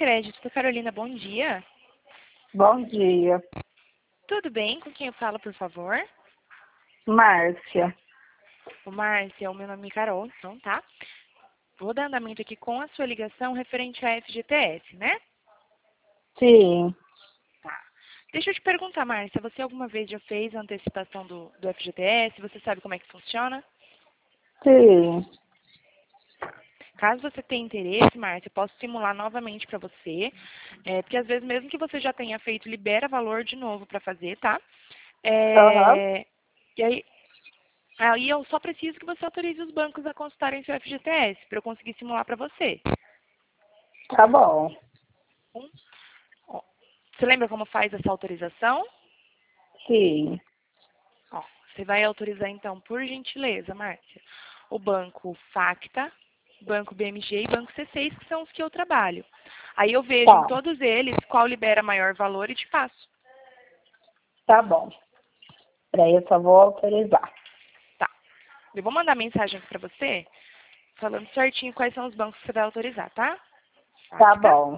Crédito da Carolina, bom dia. Bom dia, Tudo bem? Com quem eu falo, por favor? Márcia. O Márcia, o meu nome é Carol, então, tá? Vou dar andamento aqui com a sua ligação referente à FGTS, né? Sim, Tá. Deixa eu te perguntar, Márcia, você alguma vez já fez a antecipação do FGTS? Você sabe como é que funciona? sim. Caso você tenha interesse, Márcia, eu posso simular novamente para você, porque às vezes mesmo que você já tenha feito, libera valor de novo para fazer, tá? Aham, E aí eu só preciso que você autorize os bancos a consultarem seu FGTS para eu conseguir simular para você. tá bom. Ó, você lembra como faz essa autorização? Sim, Ó, você vai autorizar então, por gentileza, Márcia, o banco Facta, Banco BMG e Banco C6, que são os que eu trabalho. Aí eu vejo em tá, todos eles qual libera maior valor e te passo. tá bom. Peraí, eu só vou autorizar. Tá. Eu vou mandar mensagem aqui para você, falando certinho quais são os bancos que você vai autorizar, tá? Tá Facta, bom.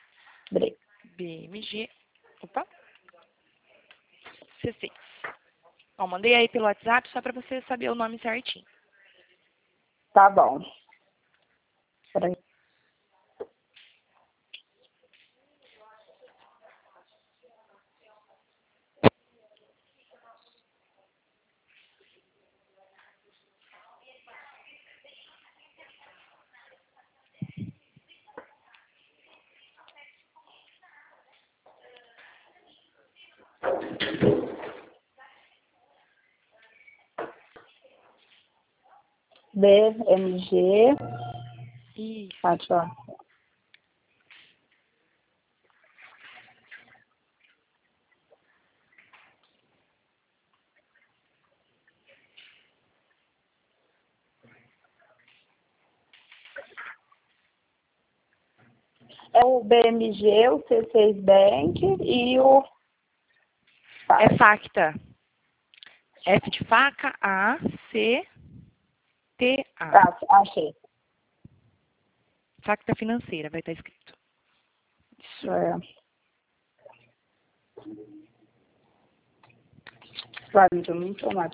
BMG, opa, C6. Ó, mandei aí pelo WhatsApp só para você saber o nome certinho. Tá bom. Peraí. BMG. Isso. Ah, deixa eu... É o BMG, o C6 Bank e o... É Facta. F de faca, A, C, T, A. Tá, achei. Facta financeira, vai estar escrito. Isso é... Vai, deixa eu me informar.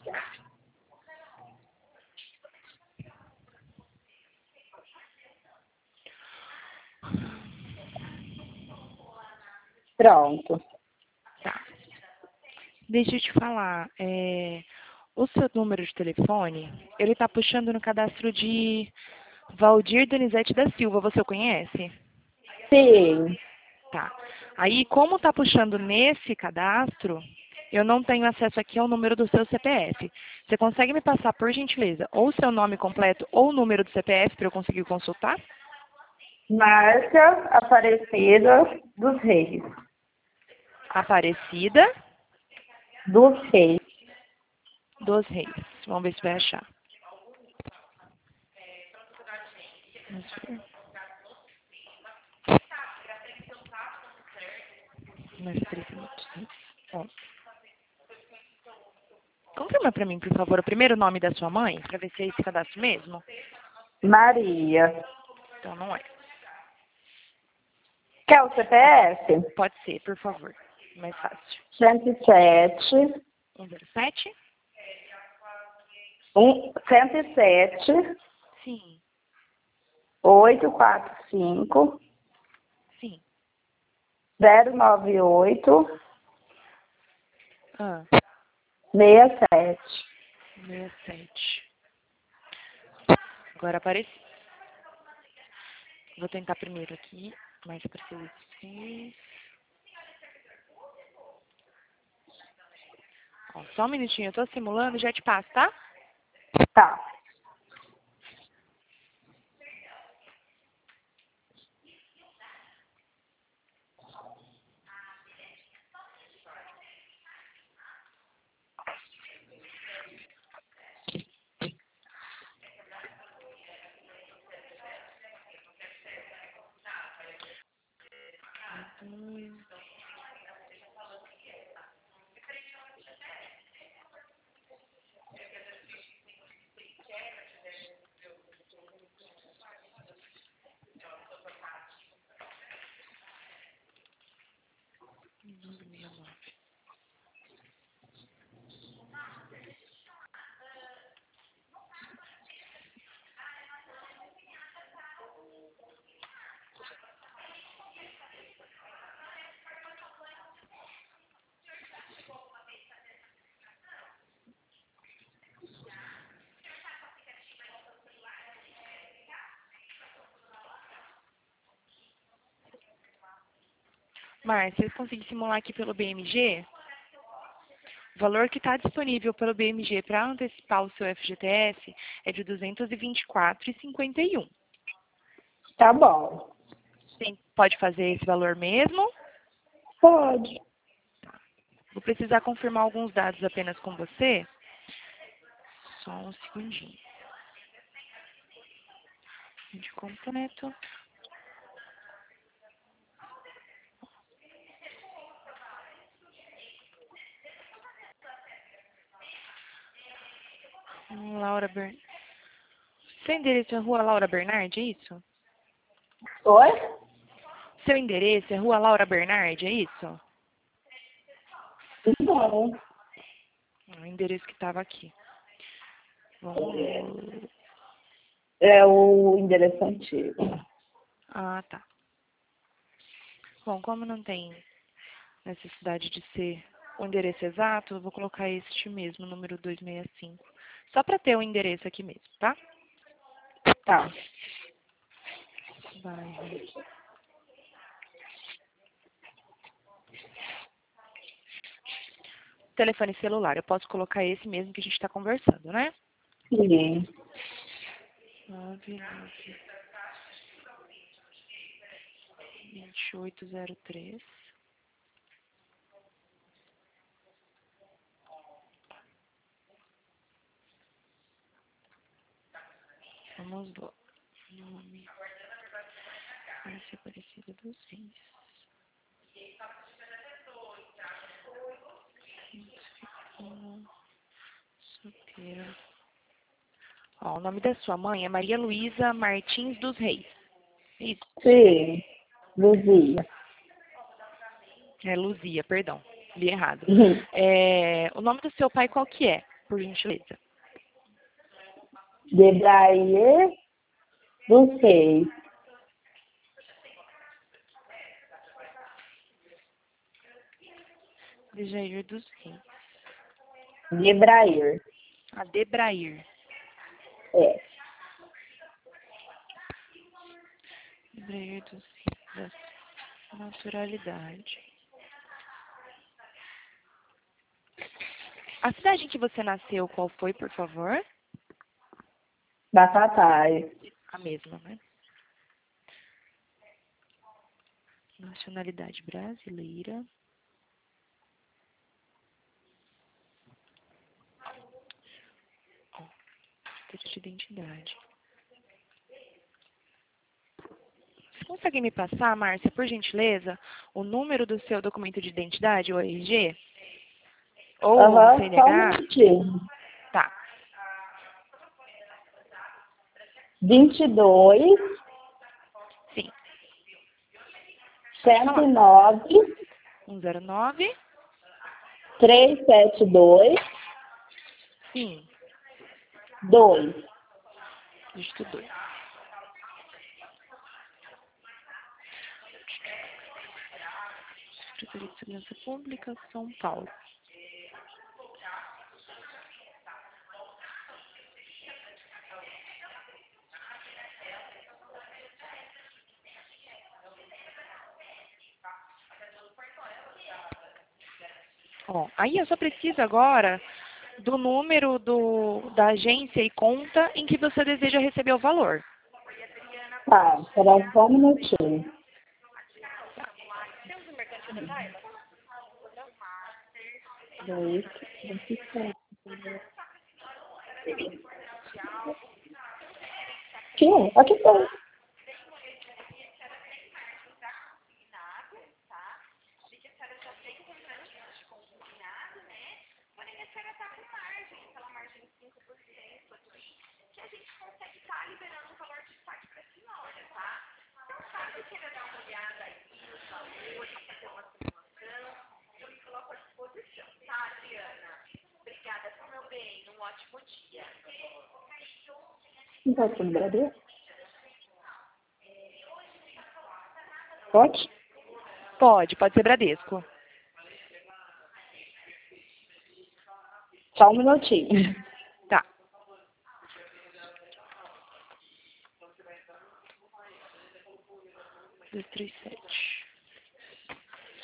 Pronto. Tá. Deixa eu te falar. O seu número de telefone, ele está puxando no cadastro de Valdir Donizete da Silva. Você o conhece? Sim, Tá. Aí, como está puxando nesse cadastro, eu não tenho acesso aqui ao número do seu CPF. Você consegue me passar, por gentileza, ou o seu nome completo ou o número do CPF para eu conseguir consultar? Márcia Aparecida dos Reis. Aparecida Dos Reis. dos Reis. Vamos ver se vai achar. Vamos ver. Mais 3 minutos. Né? Ó. Confirma para mim, por favor, o primeiro nome da sua mãe, para ver se é esse cadastro mesmo. Maria. Então, não é. Quer o CPF? Pode ser, por favor. Mais fácil. 107, 107? 107, Sim, 845, sim. 098, Ah, 67. 67. Agora apareci. Vou tentar primeiro aqui. Mais apareceu esse. Ó, só um minutinho, eu tô simulando e já te passo, tá? Tá. Hum. Márcia, eu consegui simular aqui pelo BMG. O valor que está disponível pelo BMG para antecipar o seu FGTS é de R$ 224,51. Tá bom. Pode fazer esse valor mesmo? Pode. Vou precisar confirmar alguns dados apenas com você. Só um segundinho. De completo. Laura Bernardi. Seu endereço é Rua Laura Bernardi, é isso? Oi? Seu endereço é Rua Laura Bernardi, é isso? Não. O endereço que estava aqui. Vamos ver. É o endereço antigo. Ah, tá. Bom, como não tem necessidade de ser o endereço exato, eu vou colocar este mesmo, número 265. Só para ter o endereço aqui mesmo, tá? Tá. Bairro. Telefone celular, eu posso colocar esse mesmo que a gente está conversando, né? Sim. 2803. Vamos lá. Nome. Márcia Aparecida dos Reis. Solteira. Ó, o nome da sua mãe é Maria Luísa Martins dos Reis. Isso. Sim. Luzia. É Luzia, perdão. Li errado. Uhum. O nome do seu pai qual que é, por gentileza? Debrayer dos Reis. Dejair dos Reis. Debrayer. Debrair. É. Debrair dos Reis. Da naturalidade. A cidade em que você nasceu, qual foi, por favor? Batatais. A mesma, né? Nacionalidade brasileira. Ó, teste de identidade. Você consegue me passar, Márcia, por gentileza, o número do seu documento de identidade, o RG? Ou o Aham, só um CNH? minutinho. Tá. 22, Sim. Pode falar. 109, 109. 372, Sim. 2. Dígito 2. Secretaria de Segurança Pública, São Paulo. Ó, aí eu só preciso agora do número da agência e conta em que você deseja receber o valor. Tá, espera só um minutinho. Dois, 27. Aqui tá. Não pode ser no Brasil? Pode? Pode ser Bradesco. Só um minutinho. Tá. Dois, três, sete.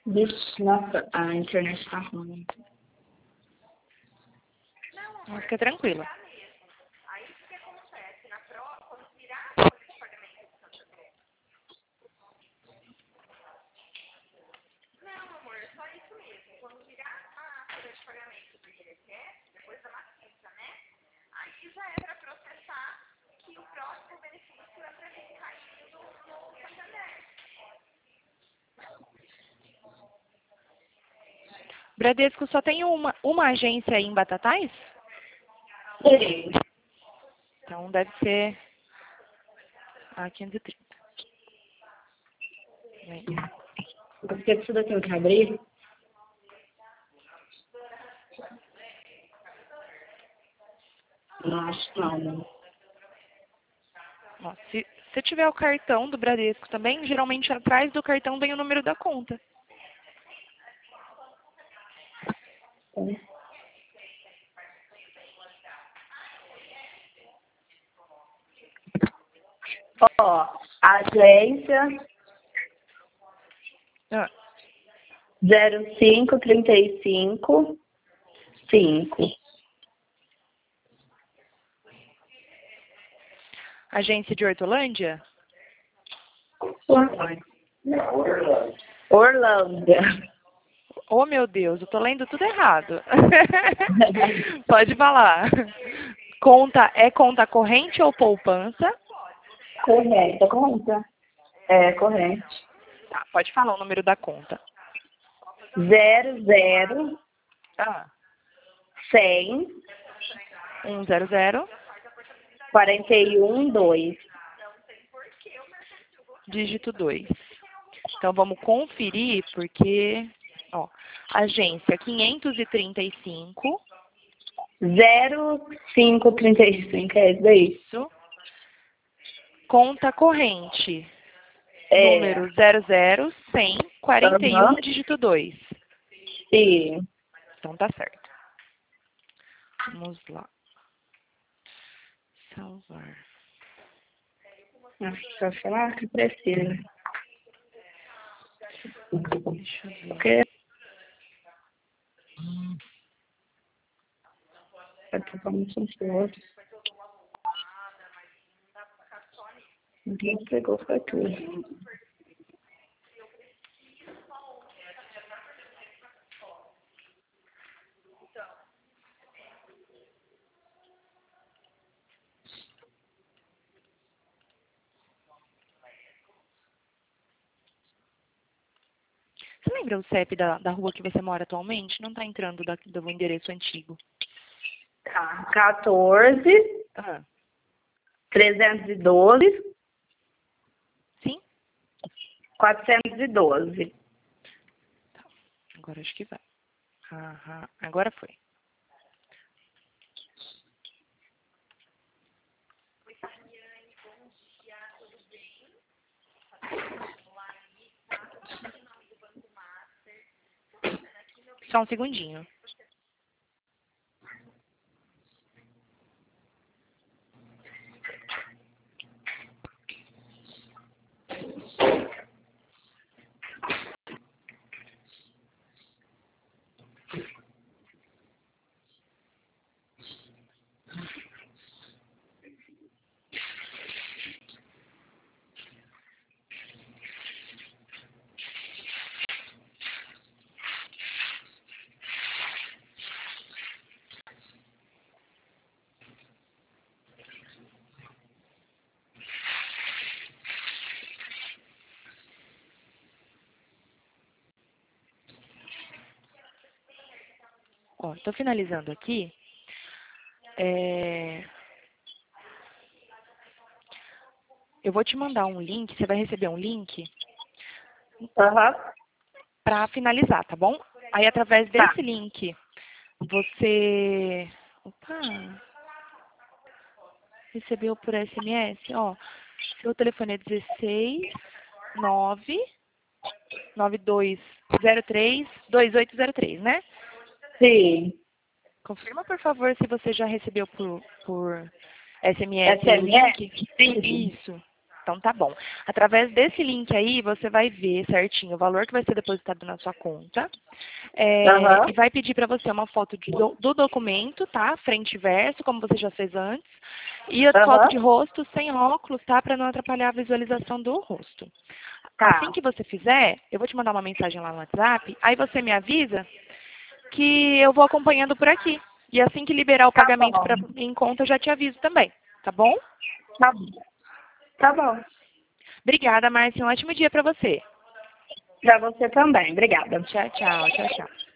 Vixe, nossa, a internet tá ruim. Não, fica tranquila. Bradesco só tem uma agência aí em Batatais? Sim. Então deve ser a 530. Aí. Porque isso daqui eu quero abrir. Não, acho que não. Ó, se você tiver o cartão do Bradesco também, geralmente atrás do cartão vem o número da conta. Ó, agência Ah, 0535 5. agência de Hortolândia? Orlândia. Oh, meu Deus, eu tô lendo tudo errado. Pode falar. É conta corrente ou poupança? Correta, correta. É, corrente. Tá, pode falar o número da conta. 00 Ah, 100 100, 41 2. dígito 2. Então vamos conferir porque, ó, agência 535, 0535, é isso daí. isso. Conta corrente, É. número 00 100 41, Aham. dígito 2. Sim. Então tá certo. Vamos lá. Salvar. Só falar que precisa. Deixa eu ver. Porque é totalmente ansioso. Ninguém pegou, foi tudo. Você lembra o CEP da rua que você mora atualmente? Não tá entrando do endereço antigo. Tá. 14 Ah, 312 sim? 412. Agora acho que vai. Aham, agora foi. Só um segundinho. Ó, tô finalizando aqui. Eu vou te mandar um link, você vai receber um link Aham. para finalizar, tá bom? Aí através Tá. desse link, você... Opa! Recebeu por SMS, ó. Seu telefone é 16 9 9203 2803, né? Sim. Confirma, por favor, se você já recebeu por SMS o SMS? link. Sim. Isso. Então tá bom. Através desse link aí, você vai ver certinho o valor que vai ser depositado na sua conta. E vai pedir para você uma foto do documento, tá? Frente e verso, como você já fez antes. E a foto de rosto sem óculos, tá? Para não atrapalhar a visualização do rosto. Assim que você fizer, eu vou te mandar uma mensagem lá no WhatsApp, aí você me avisa que eu vou acompanhando por aqui. E assim que liberar o pagamento em conta, eu já te aviso também. Tá bom? Tá bom. Tá bom. Obrigada, Márcia. Um ótimo dia para você. Para você também. Obrigada. Tchau, tchau. Tchau, tchau.